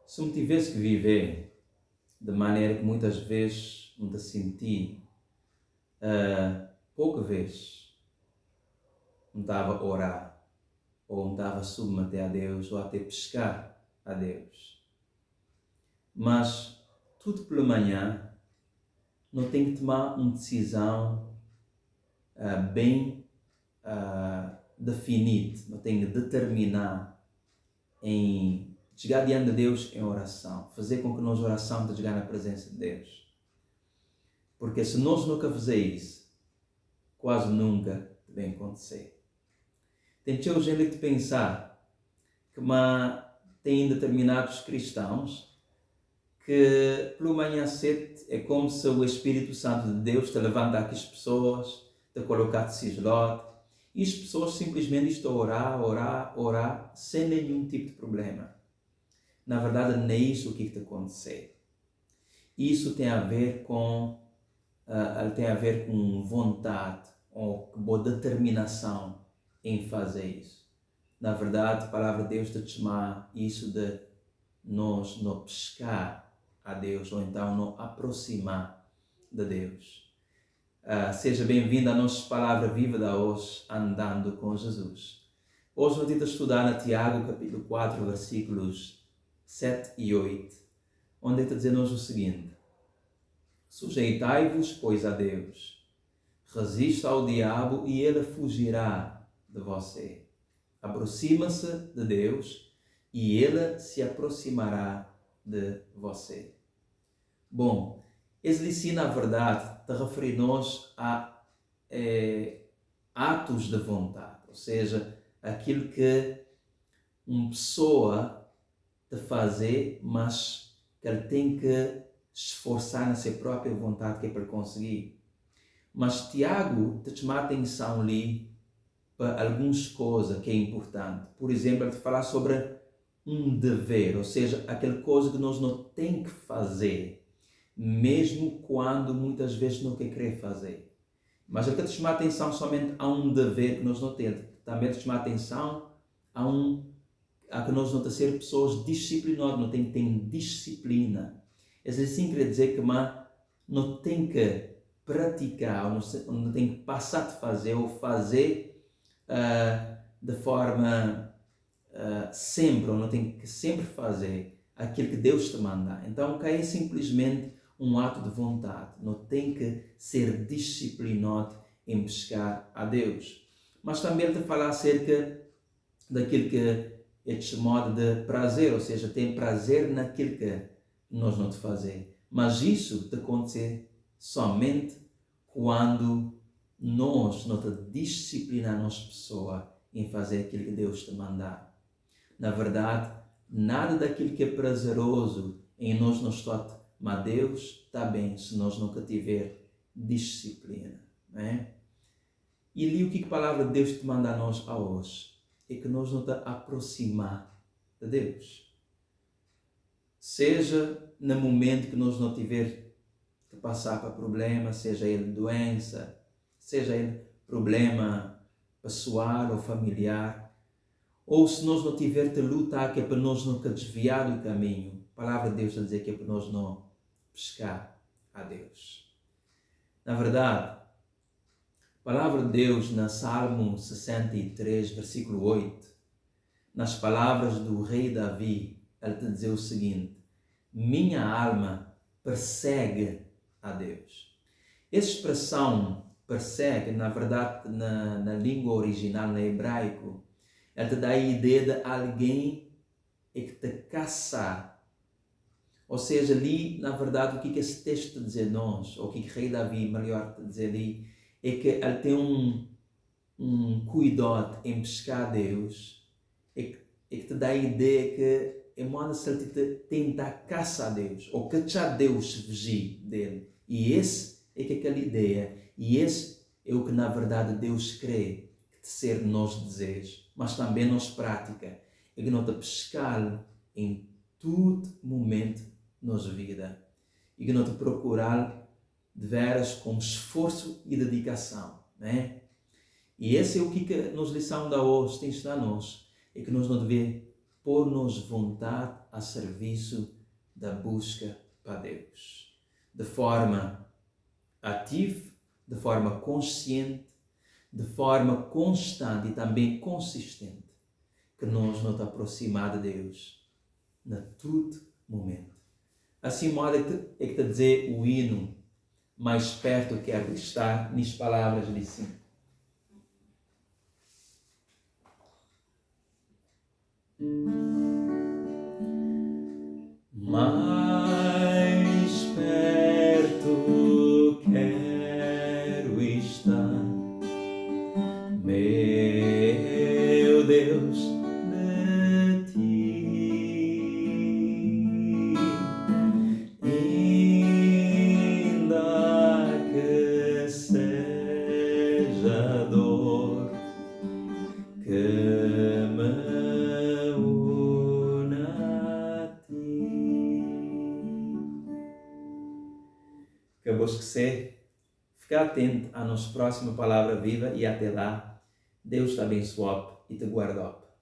Se eu tivesse que viver de maneira que muitas vezes me senti, pouca vez me estava a orar, ou me estava a submeter a Deus, ou até pescar a Deus. Mas tudo pela manhã não tenho que tomar uma decisão bem definida, não tenho que determinar em chegar diante de Deus em oração, fazer com que nós oração de chegar na presença de Deus. Porque se nós nunca fizermos isso, quase nunca vai acontecer. Tem gente de pensar que tem determinados cristãos que pelo manhã cedo é como se o Espírito Santo de Deus te levanta aqui as pessoas, te colocar de cislot, e as pessoas simplesmente estão a orar, sem nenhum tipo de problema. Na verdade, não é isso que está acontecendo. Isso tem a ver com vontade ou boa determinação em fazer isso. Na verdade, a palavra de Deus te chama isso de nós não pescar a Deus ou então não aproximar de Deus. Seja bem-vindo à nossa palavra viva de hoje, andando com Jesus. Hoje vamos estudar na Tiago, capítulo 4, versículos 7 e 8, onde está dizendo-nos o seguinte: sujeitai-vos, pois, a Deus, resista ao diabo e ele fugirá de você. Aproxima-se de Deus e ele se aproximará de você. Bom, esse na verdade, te referir-nos a atos de vontade, ou seja, aquilo que uma pessoa te fazer, mas que ele tem que esforçar na sua própria vontade que é para conseguir. Mas Tiago te chama a atenção ali para algumas coisas que é importante. Por exemplo, ele te fala sobre um dever, ou seja, aquela coisa que nós não temos que fazer, mesmo quando muitas vezes não quer fazer. Mas ele te chama a atenção somente a um dever que nós não temos. Também te chama a atenção a que nós não temos que ser pessoas disciplinadas, não tem que ter disciplina. Isso assim quer dizer que não tem que praticar, não tem que passar de fazer ou fazer de forma sempre, ou não tem que sempre fazer aquilo que Deus te manda. Então, é simplesmente um ato de vontade, não tem que ser disciplinado em buscar a Deus. Mas também ele te fala acerca daquilo que é chamado de prazer, ou seja, tem prazer naquilo que nós não te fazer. Mas isso te acontecer somente quando nós não te disciplinamos pessoa em fazer aquilo que Deus te mandar. Na verdade, nada daquilo que é prazeroso em nós não está, mas Deus está bem se nós nunca tiver disciplina, não é? E ali o que a palavra de Deus te manda a nós a hoje é que nós não te aproximar de Deus. Seja no momento que nós não tiver que passar para problema, seja ele doença, seja ele problema pessoal ou familiar, ou se nós não tiver que lutar, que é para nós nunca desviar do caminho, a palavra de Deus está a dizer que é para nós não pescar a Deus. Na verdade, a palavra de Deus na Salmo 63, versículo 8, nas palavras do rei Davi, ele te diz o seguinte: minha alma persegue a Deus. Essa expressão persegue, na verdade, na língua original, no hebraico, ela te dá a ideia de alguém que te caça. Ou seja, ali, na verdade, o que esse texto te diz a nós, ou o que o rei Davi, melhor te dizer ali, é que ele tem um cuidado em buscar a Deus, é que te dá a ideia que é modo se ele tenta caçar a Deus, ou que já Deus fugir dele. E esse é que aquela ideia, e esse é o que na verdade Deus crê que ser nosso desejo, mas também nossa prática, é que nós te pescar em todo momento na nossa vida, e que nós te procurar de veras com esforço e dedicação, né? E esse é o que nos lição da hoje tem ensinar a nós, é que nós não devemos pôr-nos vontade a serviço da busca para Deus. De forma ativa, de forma consciente, de forma constante e também consistente, que nós nos aproximar de Deus na todo momento. Assim modo é que te dizer o hino, mais perto quero estar, nas palavras de sim. Mais perto quero estar, meu Deus, de ti, ainda que seja dor que me que eu vou esquecer. Fica atento à nossa próxima palavra viva e até lá, Deus te abençoe e te guarde.